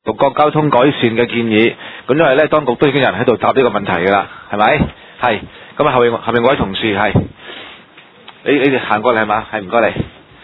六個交通改善嘅建議。咁因為咧，當局都已經有人喺度答呢個問題㗎啦，係咪？係。咁啊，後面嗰位同事係，你哋行過嚟係嘛？係，唔該你。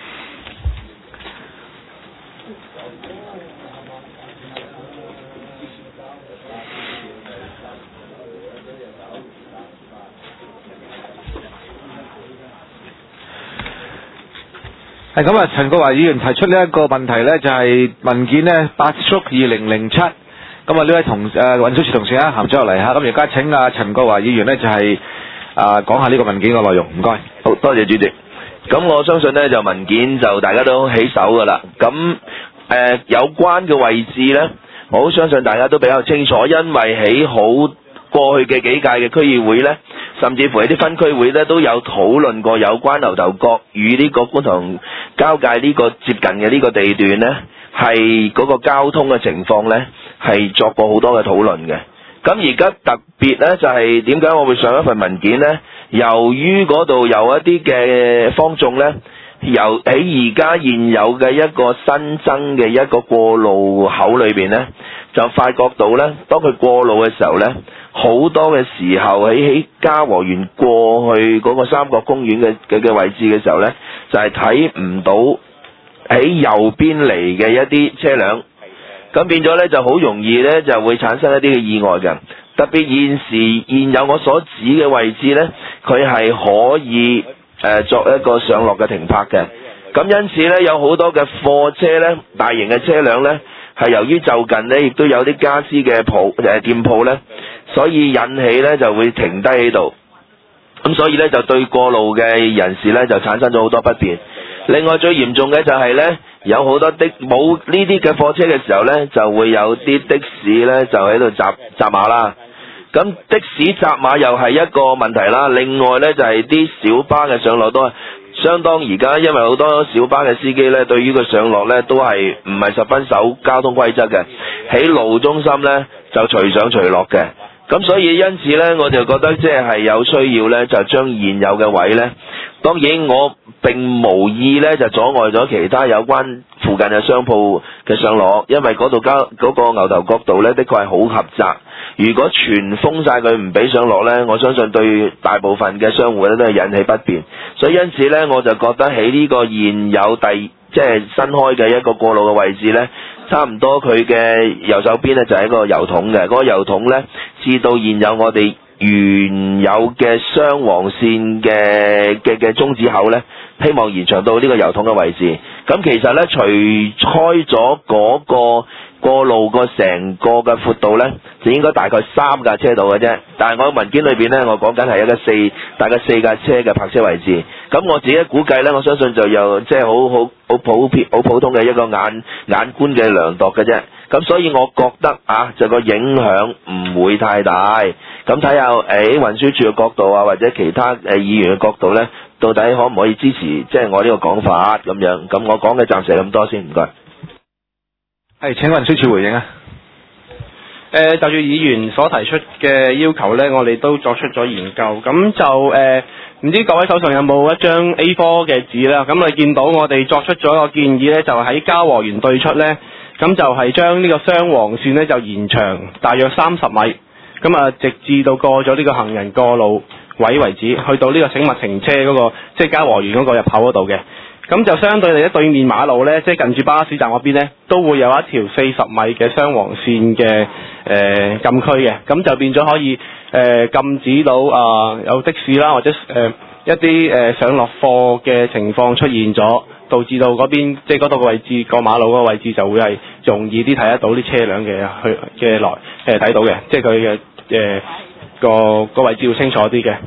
係咁啊，陳國華議員提出呢一個問題呢，就係文件呢8/2007。咁啊，呢位運輸署同事啊，行咗落嚟嚇。咁而家請啊陳國華議員呢，就係講下呢個文件嘅內容，唔該。 好多謝主席。咁我相信呢，就文件就大家都起手噶啦。咁有關嘅位置呢，我好相信大家都比較清楚，因為喺好過去嘅幾屆嘅區議會呢，甚至乎喺啲分區會呢，都有討論過有關牛頭角與呢個觀塘交界呢個接近嘅呢個地段呢，係嗰個交通嘅情況呢，係作過好多嘅討論嘅。咁而家特別呢，就係點解我會上一份文件呢？由於嗰度有一啲嘅坊眾呢，由喺而家現有嘅一個新增嘅一個過路口裏邊呢，就發覺到呢，當佢過路嘅時候呢，好多嘅時候喺嘉禾園過去嗰個三角公園嘅位置嘅時候呢，就係睇唔到喺右邊嚟嘅一啲車輛，咁變咗呢，就好容易呢就會產生一啲嘅意外嘅。特別現有我所指嘅位置呢，佢係可以作一個上落嘅停泊嘅。咁因此呢，有好多嘅貨車呢，大型嘅車輛呢，係由於就近呢，亦都有啲家私嘅店鋪呢，所以引起呢就會停低喺度。咁所以呢，就對過路嘅人士呢，就產生咗好多不便。另外最嚴重嘅就係呢，有好多冇呢啲嘅貨車嘅時候呢，就會有啲的士呢，就喺度閘馬啦。咁的士閘馬又係一個問題啦。另外呢，就係啲小巴嘅上落都係相當，而家因為好多小巴嘅司機呢，對於個上落呢，都係唔係十分守交通規則嘅，喺路中心呢，就隨上隨落嘅。咁所以因此呢，我就覺得即係有需要呢，就將現有嘅位呢，當然我並無意呢，就阻礙咗其他有關附近嘅商鋪嘅上落，因為嗰個牛頭角道呢，的確係好狹窄。如果全封晒佢唔俾上落呢，我相信對大部分嘅商戶呢都係引起不便。所以因此呢，我就覺得喺呢個現有即係新開嘅一個過路嘅位置呢，差唔多佢嘅右手邊呢，就係一個油桶嘅，嗰個油桶呢，至到現有我哋原有嘅雙黃線嘅中指口呢，希望延長到呢個油桶嘅位置。咁其實呢，除開咗嗰個過路個成個嘅闊度呢，就應該大概3架車度嘅啫。但係我文件裏邊呢，我講緊係一個大概4架車嘅泊車位置。咁我自己估計呢，我相信就有即係好普通嘅一個眼觀嘅量度嘅啫。咁所以我覺得就個影響唔會太大。咁睇下喺運輸署嘅角度或者其他議員嘅角度呢，到底可唔可以支持即係我呢個講法咁樣？咁我講嘅暫時係咁多先，唔該。 係，請運輸署回應啊。 就住議員所提出嘅要求呢，我哋都作出咗研究。咁就唔知各位手上有冇一張 A4 嘅紙啦？咁你見到我哋作出咗一個建議呢，就喺嘉禾園對出呢，咁就係將呢個雙黃線呢，就延長大約30米，咁直至到過咗呢個行人過路位為止，去到呢個醒目停車嗰個即係嘉禾園嗰個入口嗰度嘅。咁就相對嚟對面馬路呢，即係近住巴士站嗰邊呢，都會有一條40米嘅雙黃線嘅禁區嘅，咁就變咗可以禁止到有的士啦，或者一啲上落貨嘅情況出現咗，導致到嗰邊即係嗰度嘅位置過馬路嗰個位置就會係容易啲睇得到啲車輛嘅來睇到嘅，即係佢嘅個位置要清楚啲嘅。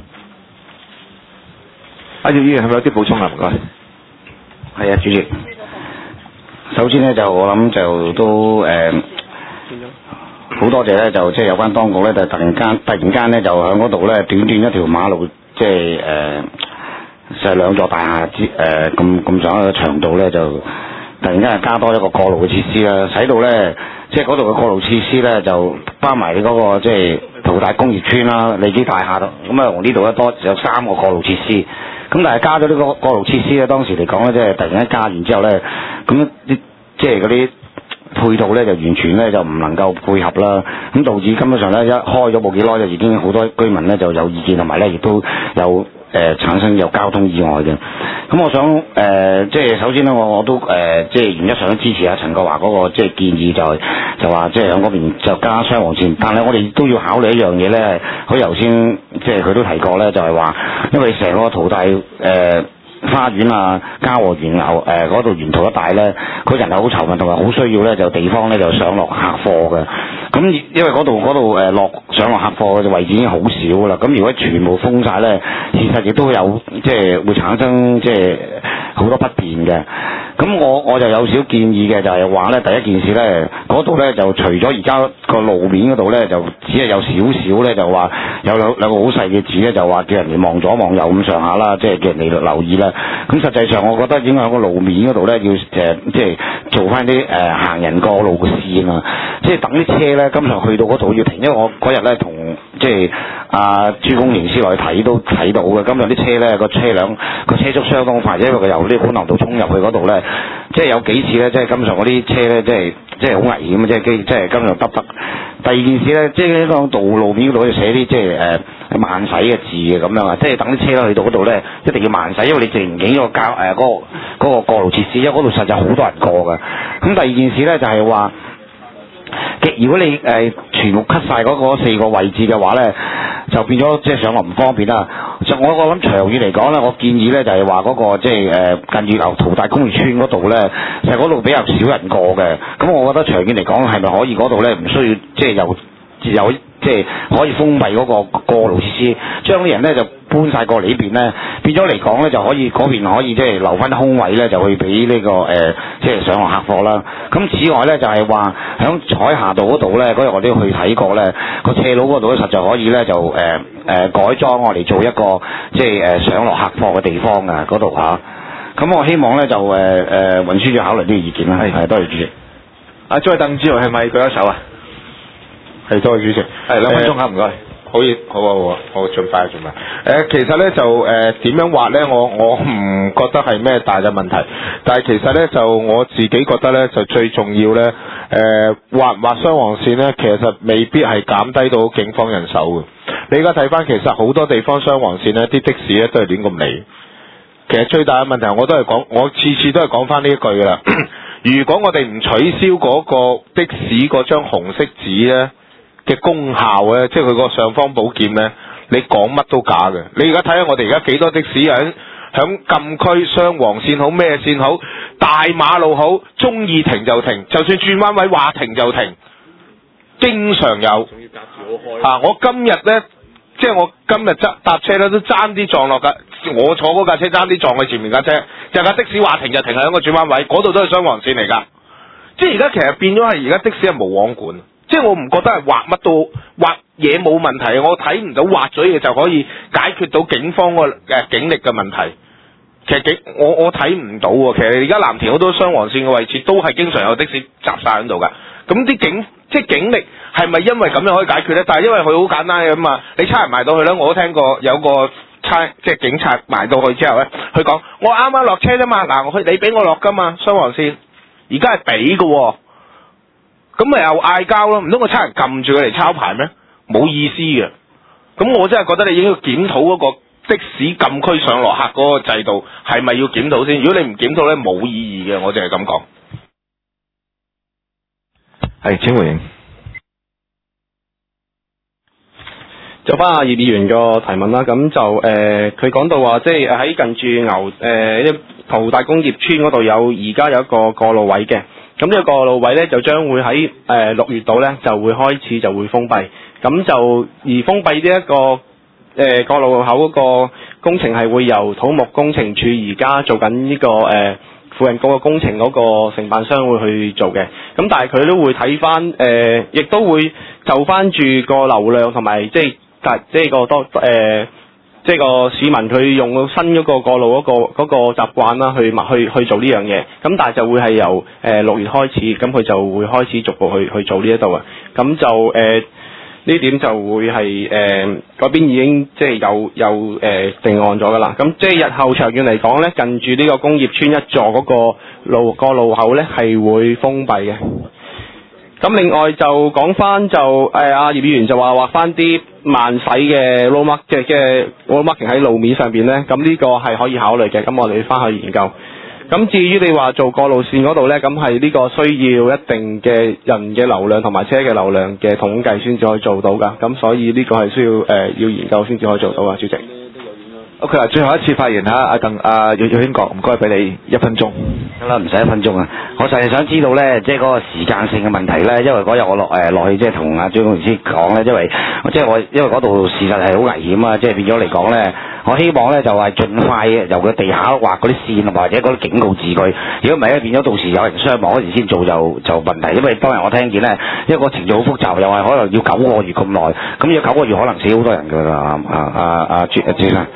葉議員係咪有啲補充啊？唔該。 係啊，主席。首先呢，就我諗就都好多謝咧，就即係有關當局咧，就突然間咧就喺嗰度咧短一條馬路，即係就係2座大廈咁長嘅長度咧，就突然間係加多一個過路嘅設施啦，使到咧即係嗰度嘅過路設施咧就包埋嗰個即係淘大工業村啦、利基大廈度，咁啊同呢度咧多有3個過路設施。咁但係加咗呢個過路設施咧，當時嚟講咧，即係突然間加完之後咧，咁啲即係嗰啲配套咧就完全咧就唔能夠配合啦，咁導致根本上咧一開咗冇幾耐就已經好多居民咧就有意見，同埋咧亦都有產生有交通意外嘅。咁我想即係首先咧我都即係原則上都支持阿陳國華嗰個即係建議，就話即係喺嗰邊就加雙黃線，但係我哋都要考慮一樣嘢咧，佢頭先即係佢都提過咧，就係話因為成個淘大花園啊、嘉禾園嗰度沿途一帶咧，佢人係好稠密，同埋好需要咧就地方咧就上落客貨嘅。咁因為嗰度上落客貨嘅位置已經好少啦。咁如果全部封晒咧，事實亦都有即係會產生即係好多不便嘅。咁我就有少建議嘅，就係話咧，第一件事咧，嗰度咧就除咗而家個路面嗰度咧，就只係有少少咧，就話有兩個好細嘅字咧，就話叫人哋望左望右咁上下啦，即係叫人哋留意啦。咁實際上，我覺得應該喺個路面嗰度咧，要即係做翻啲行人過路嘅線啊，即係等啲車咧，今日去到嗰度要停，因為我嗰日咧同即係朱公營師落去睇都睇到嘅，今日啲車咧個車速相當快，因為佢由呢個本流道衝入去嗰度咧，即係有幾次咧，即係今上嗰啲車咧，即係好危險啊！即係今日得。第二件事咧，即係呢個道路面嗰度要寫啲即係慢駛嘅字嘅咁樣啊，即係等啲車咧去到嗰度咧，一定要慢駛，因為你靜景嗰個嗰個過路設施，因為嗰度實在好多人過嘅。咁第二件事咧就係話，如果你全部 cut 晒嗰4個位置嘅話咧，就變咗即係上落唔方便啦。我諗長遠嚟講咧，我建議咧就係話嗰個即係近住淘大工業村嗰度咧，其實嗰度比較少人過嘅。咁我覺得長遠嚟講係咪可以嗰度咧唔需要即係有即係可以封閉嗰個過路設施，將啲人咧就搬晒過嚟呢邊咧，變咗嚟講咧就可以嗰邊可以即係留翻啲空位咧，就去俾呢個即係上落客貨啦。咁此外咧就係話響彩霞道嗰度咧，嗰日我都去睇過咧，個斜路嗰度咧實在可以咧就改裝我嚟做一個即係上落客貨嘅地方啊嗰度嚇。咁我希望咧就運輸署考慮呢個意見啦。係多謝主席。 阿張鄧志豪係咪舉咗手啊？ 係多謝主席。 係2分鐘嚇，唔該。 好，盡快。其實咧就點樣畫咧，我唔覺得係咩大嘅問題，但係其實咧就我自己覺得咧就最重要咧，畫唔畫雙黃線咧，其實未必係減低到警方人手嘅。你而家睇翻，其實好多地方雙黃線咧，啲的士咧都係亂咁嚟。其實最大嘅問題，我次次都係講翻呢一句噶啦。如果我哋唔取消嗰個的士嗰張紅色紙咧嘅功效咧，即係佢個尚方寶劍咧，你講乜都假嘅。你而家睇下我哋而家幾多的士響禁區雙黃線好咩線好，大馬路好，中意停就停，就算轉彎位話停就停，經常有。我今日咧，即係我今日搭車咧都爭啲撞落㗎，我坐嗰架車爭啲撞去前面架車，就架的士話停就停喺個轉彎位，嗰度都係雙黃線嚟㗎。即係而家其實變咗係而家的士係無網管。即係我唔覺得係畫乜都畫嘢冇問題，我睇唔到畫咗嘢就可以解決到警方個警力嘅問題。其實我睇唔到喎。其實而家藍田好多雙黃線嘅位置都係經常有的士集晒喺度㗎。咁啲警力係咪因為咁樣可以解決咧？但係因為佢好簡單嘅嘛，你差人埋到去咧，我都聽過有個即係警察埋到去之後咧，佢講我啱啱落車啫嘛，嗱你俾我落㗎嘛，雙黃線而家係俾嘅喎。咁咪又嗌交咯？唔通我差人撳住佢嚟抄牌咩？冇意思嘅。咁我真係覺得你應該檢討嗰個的士禁區上落客嗰個制度係咪要檢討先？如果你唔檢討咧，冇意義嘅。我淨係咁講。 係，請回應。 就翻阿葉議員個提問啦，咁就佢講到話，即係喺近住淘大工業村嗰度而家有一個過路位嘅。咁呢個過路位咧就將會喺6月度咧就會開始就會封閉，咁就而封閉呢一個過路口嗰個工程係會由土木工程處而家做緊呢個附近嗰個工程嗰個承辦商會去做嘅，咁但係佢都會睇翻亦都會就翻住個流量同埋即係個市民佢用到新嗰個過路嗰個習慣啦，去做呢樣嘢。咁但係就會係由6月開始，咁佢就會開始逐步去做呢一度啊。咁就呢點就會係嗰邊已經即係有定案咗噶啦。咁即係日後長遠嚟講咧，近住呢個工業村一座嗰個路口咧係會封閉嘅。 咁另外就講翻就阿葉議員就話畫翻啲慢駛嘅 road mark 嘅 road marking 喺路面上邊咧，咁呢個係可以考慮嘅，咁我哋翻去研究。咁至於你話做過路線嗰度咧，咁係呢個需要一定嘅人嘅流量同埋車嘅流量嘅統計先至可以做到噶，咁所以呢個係需要要研究先至可以做到啊，主席。 OK 啦，最後一次發言嚇，阿耀興國，唔該俾你1分鐘。 好啦，唔使1分鐘啊！我就係想知道咧，即係嗰個時間性嘅問題咧，因為嗰日我落去即係同阿張公司講咧，因為嗰度事實係好危險啊，即係變咗嚟講咧，我希望咧就係盡快由個地下畫嗰啲線或者嗰啲警告字句，如果唔係咧變咗到時有人傷亡嗰時先做就問題，因為當日我聽見咧，因為個程序好複雜，又係可能要9個月咁耐，咁要9個月可能死好多人㗎啦，朱生。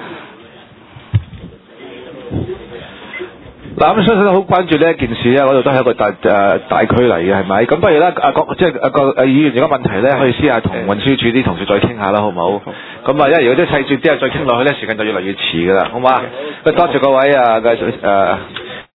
嗱，咁相信都好關注呢一件事咧，嗰度都係一個大區嚟嘅，係咪？咁不如咧，議員有個問題咧，可以私下同運輸署啲同事再傾下啦，好唔好？咁啊，因為如果啲細節啲再傾落去咧，時間就越嚟越遲噶啦，好嘛？多謝各位